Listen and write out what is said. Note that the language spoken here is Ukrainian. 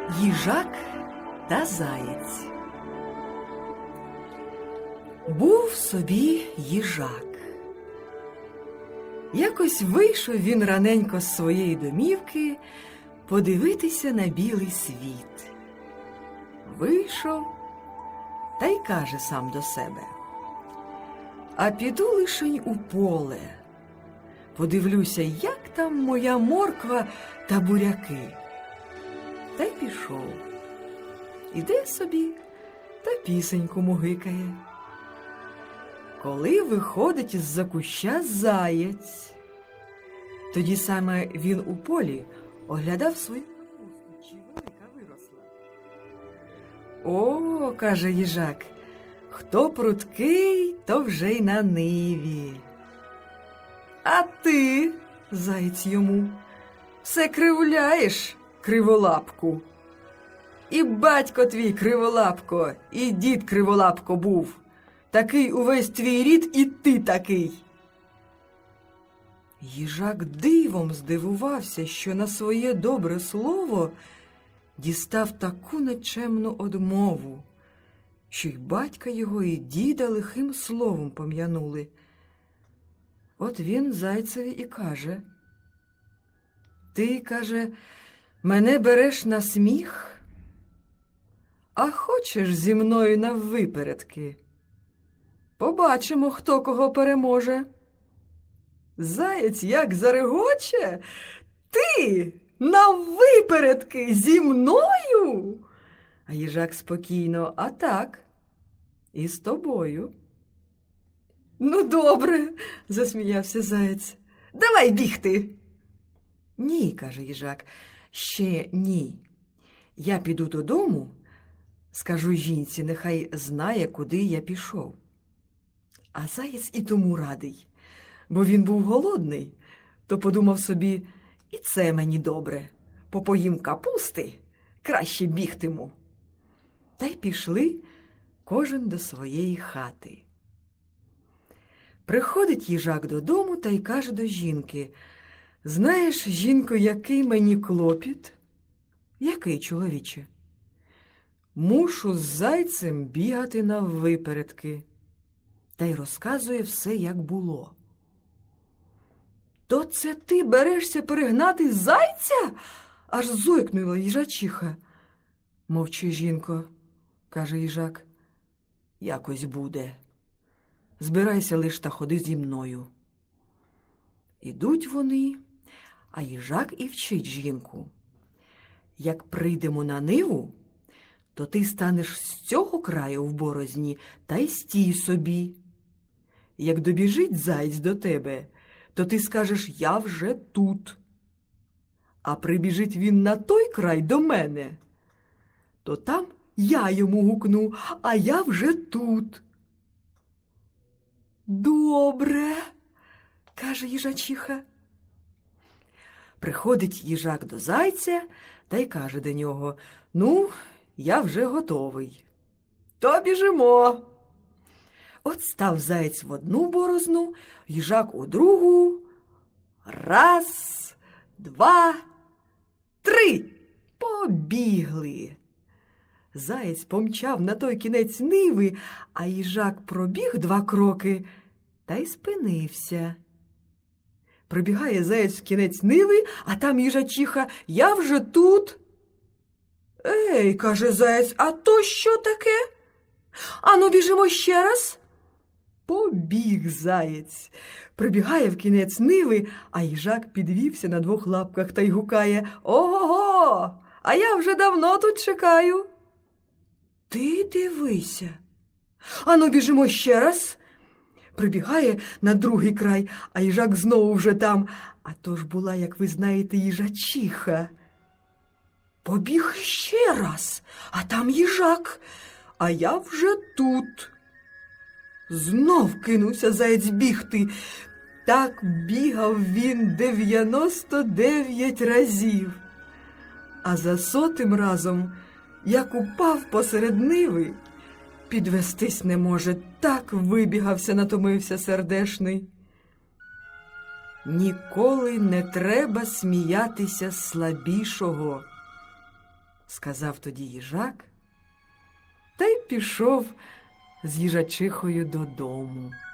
Їжак та заєць. Був собі їжак. Якось вийшов він раненько з своєї домівки подивитися на білий світ. Вийшов та й каже сам до себе: а піду лишень у поле, подивлюся, як там моя морква та буряки. Та й пішов. Іде собі та пісеньку мугикає. Коли виходить із-за куща заєць, тоді саме він у полі оглядав свою капусту, чи велика виросла. О, каже їжак, хто пруткий, то вже й на ниві. А ти, заєць йому, все кривляєш, криволапку. І батько твій криволапко, і дід криволапко був. Такий увесь твій рід, і ти такий. Їжак дивом здивувався, що на своє добре слово дістав таку нечемну одмову, що й батька його, і діда лихим словом пом'янули. От він зайцеві і каже: ти, каже, мене береш на сміх, а хочеш зі мною наввипередки? Побачимо, хто кого переможе. Заєць як зарегоче: ти наввипередки зі мною? А їжак спокійно: а так, і з тобою. Ну, добре, засміявся заєць. Давай бігти. Ні, каже їжак, ще ні. Я піду додому, скажу жінці, нехай знає, куди я пішов. А заєць і тому радий, бо він був голодний, то подумав собі: і це мені добре, попоїм капусти, краще бігтиму. Та й пішли кожен до своєї хати. Приходить їжак додому та й каже до жінки: знаєш, жінко, який мені клопіт? Який, чоловіче? Мушу з зайцем бігати наввипередки. Та й розказує все, як було. То це ти берешся перегнати зайця? Аж зойкнула їжачиха. Мовчи, жінко, каже їжак, якось буде. Збирайся лиш та ходи зі мною. Ідуть вони, а їжак і вчить жінку: як прийдемо на ниву, то ти станеш з цього краю в борозні та й стій собі. Як добіжить заєць до тебе, то ти скажеш: я вже тут. А прибіжить він на той край до мене, то там я йому гукну: а я вже тут. Добре, каже їжачиха. Приходить їжак до зайця та й каже до нього: ну, я вже готовий. То біжимо. От став заєць в одну борозну, їжак у другу. Раз, два, три. Побігли. Заєць помчав на той кінець ниви, а їжак пробіг 2 кроки та й спинився. Прибігає заєць в кінець ниви, а там їжачиха: я вже тут. Ей, каже заєць, а то що таке? Ану, біжимо ще раз. Побіг заєць. Прибігає в кінець ниви, а їжак підвівся на 2 лапках та й гукає: ого-го, а я вже давно тут чекаю. Ти дивися. Ану, біжимо ще раз. Прибігає на другий край, а їжак знову вже там. А то ж була, як ви знаєте, їжачиха. Побіг ще раз, а там їжак, а я вже тут. Знов кинувся заєць бігти. Так бігав він 99 разів. А за 100-тим разом, як упав посеред ниви, підвестись не може, так вибігався, натомився сердешний. Ніколи не треба сміятися з слабішого. сказав тоді їжак, та й пішов з їжачихою додому.